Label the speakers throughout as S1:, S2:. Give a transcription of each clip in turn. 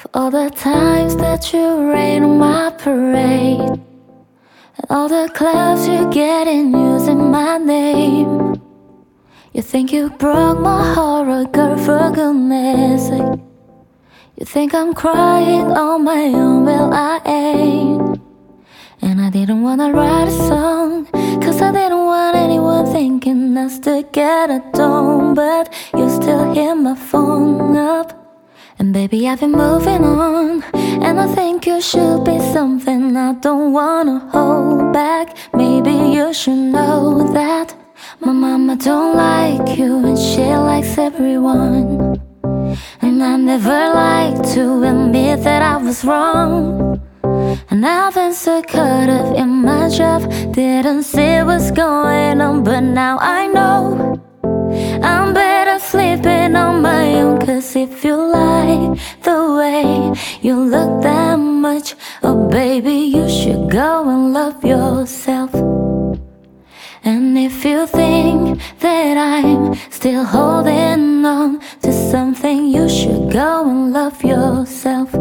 S1: All the times that you rain on my parade, and all the clubs you get in using my name. You think you broke my heart, oh girl, for goodness sake. You think I'm crying on my own, well I ain't. And I didn't wanna write a song, cause I didn't want anyone thinking us together, don't. But you still hit my phone up. And baby, I've been moving on, and I think you should be something I don't wanna hold back. Maybe you should know that my mama don't like you, and she likes everyone. And I never like to admit that I was wrong. And I've been so caught up in my job, didn't see what's going on. But now I know I'm better sleeping on my own. Cause if you like the way you look that much, oh baby, you should go and love yourself. And if you think that I'm still holding on to something, you should go and love yourself.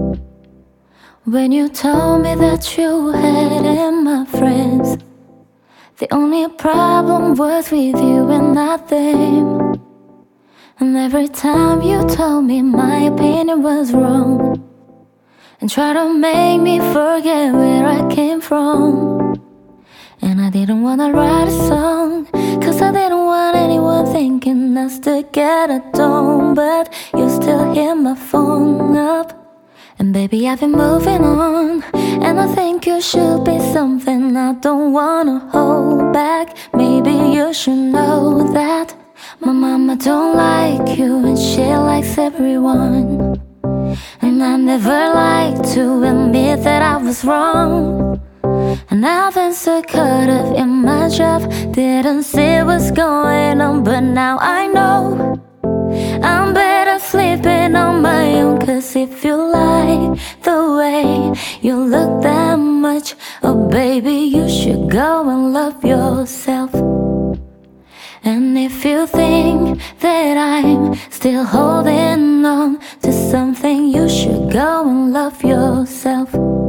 S1: When you told me that you had in my friends, the only problem was with you and not them. And every time you told me my opinion was wrong, and tried to make me forget where I came from. And I didn't wanna write a song, cause I didn't want anyone thinking us together, don't. But you still hit my phone up. And baby, I've been moving on, and I think you should be something I don't wanna hold back. Maybe you should know that my mama don't like you, and she likes everyone. And I never like to admit that I was wrong. And I've been so caught up in my job, didn't see what's going on. But now I know I'm better sleeping on my own. Cause if you like the way you look that much, oh baby, you should go and love yourself. And if you think that I'm still holding on to something, you should go and love yourself.